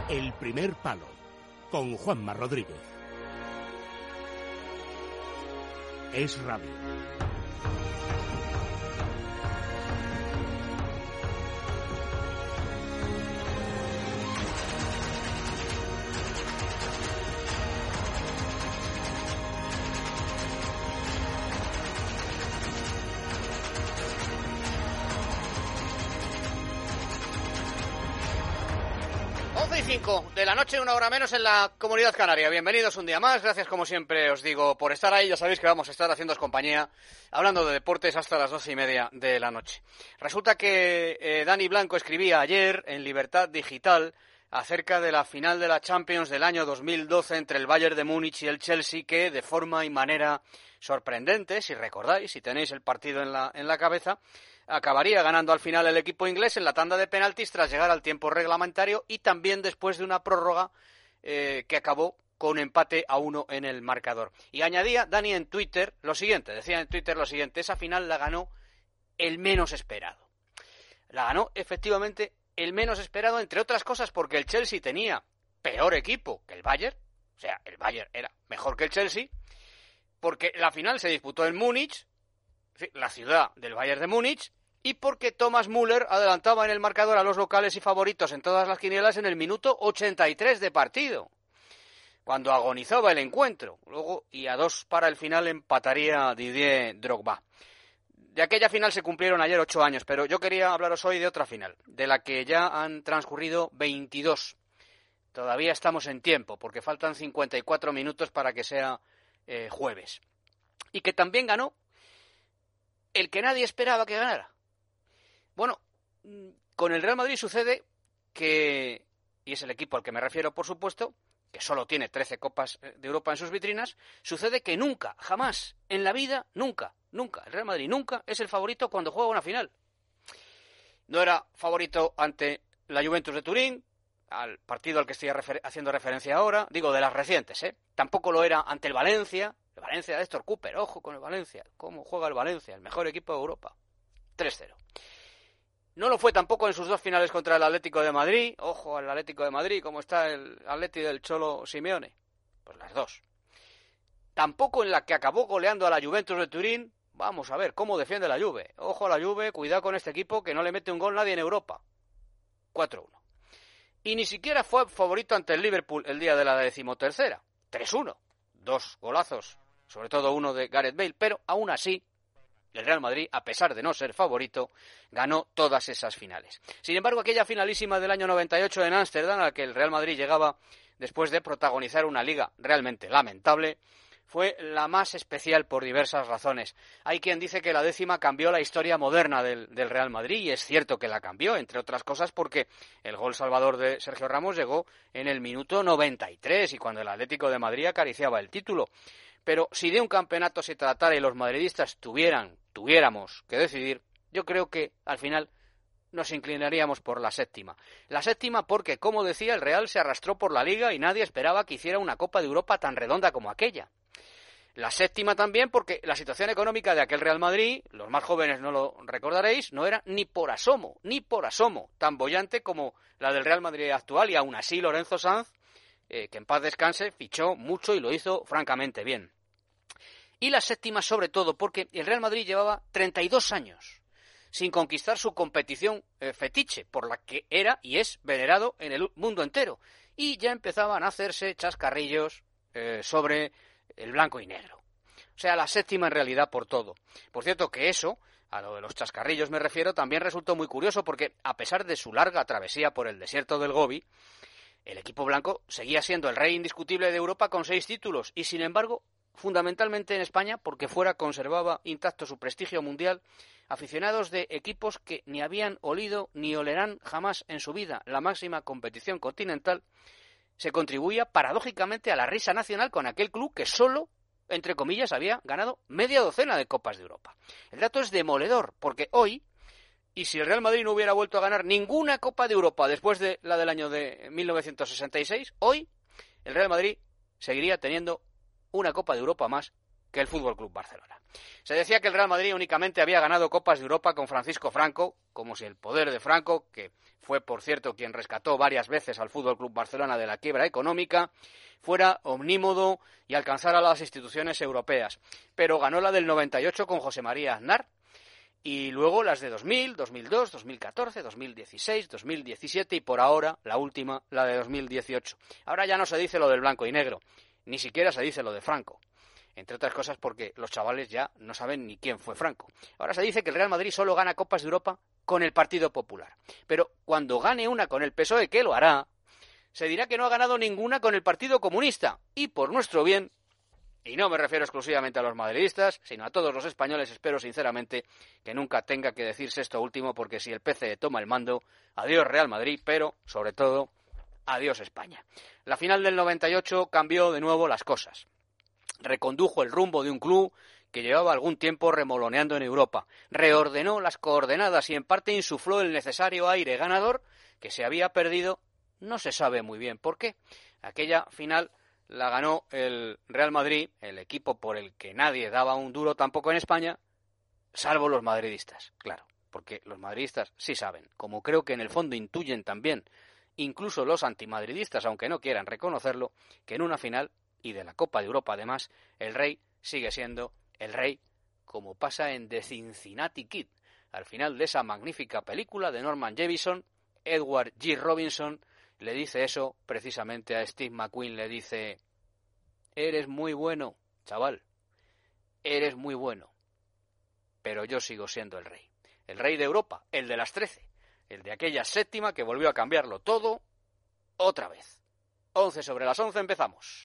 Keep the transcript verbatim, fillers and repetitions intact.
El primer palo, con Juanma Rodríguez. Es Radio. cinco de la noche, una hora menos en la Comunidad Canaria. Bienvenidos un día más, gracias como siempre os digo por estar ahí. Ya sabéis que vamos a estar haciéndoos compañía, hablando de deportes hasta las doce y media de la noche. Resulta que eh, Dani Blanco escribía ayer en Libertad Digital acerca de la final de la Champions del año dos mil doce entre el Bayern de Múnich y el Chelsea, que de forma y manera sorprendente, si recordáis, si tenéis el partido en la, en la cabeza, acabaría ganando al final el equipo inglés en la tanda de penaltis tras llegar al tiempo reglamentario y también después de una prórroga eh, que acabó con empate a uno en el marcador. Y añadía Dani en Twitter lo siguiente, decía en Twitter lo siguiente: esa final la ganó el menos esperado. La ganó efectivamente el menos esperado, entre otras cosas porque el Chelsea tenía peor equipo que el Bayern, o sea, el Bayern era mejor que el Chelsea, porque la final se disputó en Múnich, la ciudad del Bayern de Múnich, y porque Thomas Müller adelantaba en el marcador a los locales y favoritos en todas las quinielas en el minuto ochenta y tres de partido, cuando agonizaba el encuentro. Luego, y a dos para el final, empataría Didier Drogba. De aquella final se cumplieron ayer ocho años, pero yo quería hablaros hoy de otra final, de la que ya han transcurrido veintidós. Todavía estamos en tiempo, porque faltan cincuenta y cuatro minutos para que sea eh, jueves. Y que también ganó el que nadie esperaba que ganara. Bueno, con el Real Madrid sucede que, y es el equipo al que me refiero por supuesto, que solo tiene trece Copas de Europa en sus vitrinas, sucede que nunca, jamás, en la vida, nunca, nunca, el Real Madrid nunca es el favorito cuando juega una final. No era favorito ante la Juventus de Turín, al partido al que estoy refer- haciendo referencia ahora, digo de las recientes, ¿eh? Tampoco lo era ante el Valencia, el Valencia de Héctor Cooper, ojo con el Valencia, cómo juega el Valencia, el mejor equipo de Europa, tres cero. No lo fue tampoco en sus dos finales contra el Atlético de Madrid. Ojo al Atlético de Madrid, cómo está el Atleti del Cholo Simeone. Pues las dos. Tampoco en la que acabó goleando a la Juventus de Turín. Vamos a ver cómo defiende la Juve. Ojo a la Juve, cuidado con este equipo que no le mete un gol nadie en Europa. cuatro uno. Y ni siquiera fue favorito ante el Liverpool el día de la decimotercera. tres uno. Dos golazos, sobre todo uno de Gareth Bale, pero aún así el Real Madrid, a pesar de no ser favorito, ganó todas esas finales. Sin embargo, aquella finalísima del año noventa y ocho en Ámsterdam, a la que el Real Madrid llegaba después de protagonizar una liga realmente lamentable, fue la más especial por diversas razones. Hay quien dice que la décima cambió la historia moderna del, del Real Madrid, y es cierto que la cambió, entre otras cosas porque el gol salvador de Sergio Ramos llegó en el minuto noventa y tres, y cuando el Atlético de Madrid acariciaba el título. Pero si de un campeonato se tratara y los madridistas tuvieran, tuviéramos que decidir, yo creo que al final nos inclinaríamos por la séptima. La séptima porque, como decía, el Real se arrastró por la Liga y nadie esperaba que hiciera una Copa de Europa tan redonda como aquella. La séptima también porque la situación económica de aquel Real Madrid, los más jóvenes no lo recordaréis, no era ni por asomo, ni por asomo, tan boyante como la del Real Madrid actual, y aún así Lorenzo Sanz, eh, que en paz descanse, fichó mucho y lo hizo francamente bien. Y la séptima sobre todo porque el Real Madrid llevaba treinta y dos años sin conquistar su competición eh, fetiche, por la que era y es venerado en el mundo entero. Y ya empezaban a hacerse chascarrillos eh, sobre el blanco y negro. O sea, la séptima en realidad por todo. Por cierto que eso, a lo de los chascarrillos me refiero, también resultó muy curioso porque a pesar de su larga travesía por el desierto del Gobi, el equipo blanco seguía siendo el rey indiscutible de Europa con seis títulos y sin embargo, fundamentalmente en España, porque fuera conservaba intacto su prestigio mundial, aficionados de equipos que ni habían olido ni olerán jamás en su vida la máxima competición continental, se contribuía paradójicamente a la risa nacional con aquel club que solo, entre comillas, había ganado media docena de Copas de Europa. El dato es demoledor, porque hoy, y si el Real Madrid no hubiera vuelto a ganar ninguna Copa de Europa después de la del año de mil novecientos sesenta y seis, hoy el Real Madrid seguiría teniendo una Copa de Europa más que el Fútbol Club Barcelona. Se decía que el Real Madrid únicamente había ganado Copas de Europa con Francisco Franco, como si el poder de Franco, que fue por cierto quien rescató varias veces al Fútbol Club Barcelona de la quiebra económica, fuera omnímodo y alcanzara las instituciones europeas. Pero ganó la del noventa y ocho con José María Aznar, y luego las de dos mil, dos mil dos, dos mil catorce, dos mil dieciséis, dos mil diecisiete y por ahora la última, la de dos mil dieciocho. Ahora ya no se dice lo del blanco y negro, ni siquiera se dice lo de Franco. Entre otras cosas porque los chavales ya no saben ni quién fue Franco. Ahora se dice que el Real Madrid solo gana Copas de Europa con el Partido Popular. Pero cuando gane una con el P S O E, que lo hará, se dirá que no ha ganado ninguna con el Partido Comunista. Y por nuestro bien, y no me refiero exclusivamente a los madridistas, sino a todos los españoles, espero sinceramente que nunca tenga que decirse esto último, porque si el P C E toma el mando, adiós Real Madrid, pero sobre todo, adiós España. La final del noventa y ocho cambió de nuevo las cosas. Recondujo el rumbo de un club que llevaba algún tiempo remoloneando en Europa, reordenó las coordenadas y en parte insufló el necesario aire ganador que se había perdido, no se sabe muy bien por qué. Aquella final la ganó el Real Madrid, el equipo por el que nadie daba un duro tampoco en España, salvo los madridistas, claro, porque los madridistas sí saben, como creo que en el fondo intuyen también, incluso los antimadridistas, aunque no quieran reconocerlo, que en una final, y de la Copa de Europa además, el rey sigue siendo el rey, como pasa en The Cincinnati Kid, al final de esa magnífica película de Norman Jewison. Edward G. Robinson le dice eso precisamente a Steve McQueen, le dice: eres muy bueno, chaval, eres muy bueno, pero yo sigo siendo el rey, el rey de Europa, el de las trece, el de aquella séptima que volvió a cambiarlo todo otra vez. once sobre las once empezamos.